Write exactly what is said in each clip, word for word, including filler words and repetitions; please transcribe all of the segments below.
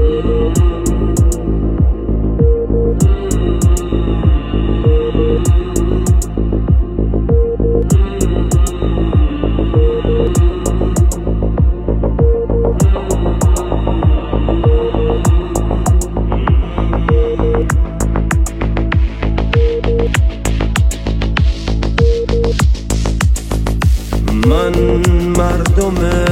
من مردم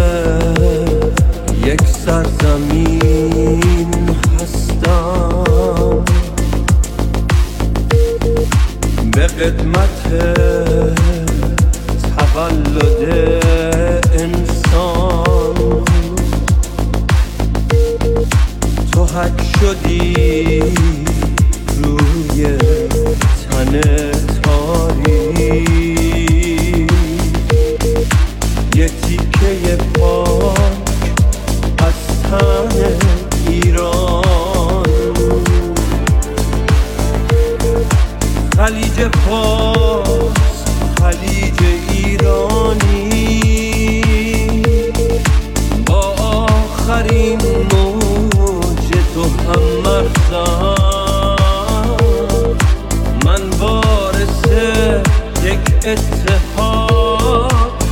یک سرزمین هستم، به خدمت تولد انسان. تو حک شدی روی تن تاریک، یه تیکه پاک از تن ایران. خلیج فارس، خلیج ایرانی، با آخرین موج تو هم مرزم. من وارث یک اتحاد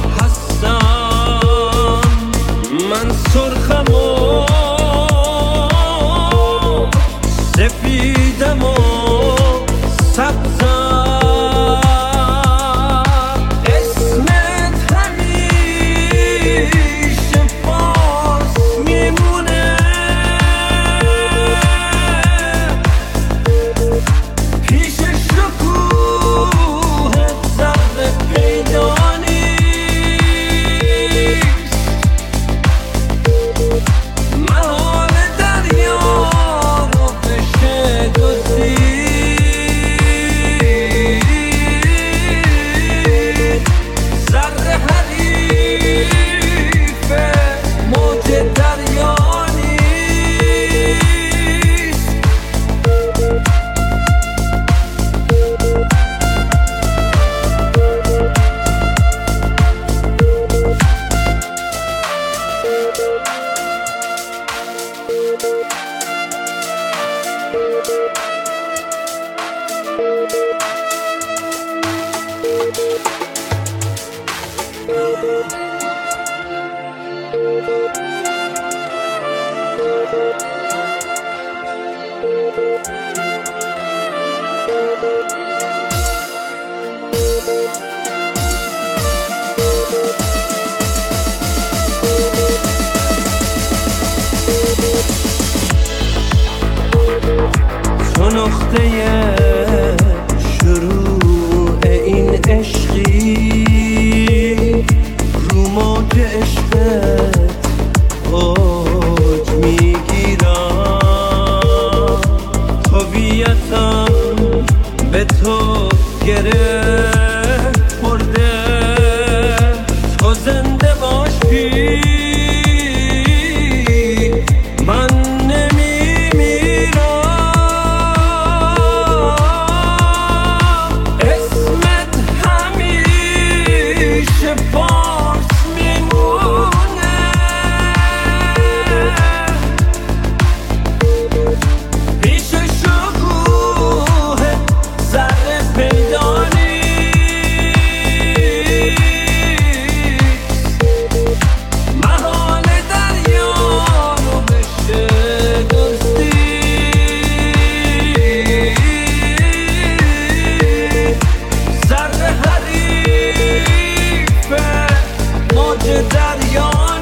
هستم، من سرخم و سفیدم و سبزم. اسمت همیشه فارس میمونه، پیش شکوه ذره پیدا نیست. محال دریا رو بشه دزدید، ذره حریف موج دریا نیست. تو نقطه شروع این عشقی، رو موج عشقت اوج میگیرم. هویتم به تو گره خورده، تو زنده باشی من دریا